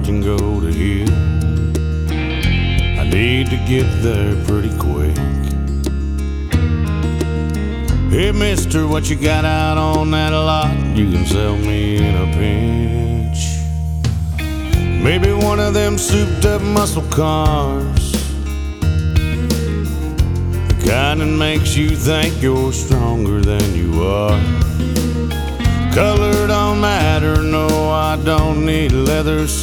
and go to Hill. I need to get there pretty quick. Hey, mister, what you got out on that lot? You can sell me in a pinch. Maybe one of them souped up muscle cars, the kind that makes you think you're stronger than you are. Color don't matter, no, I don't need leather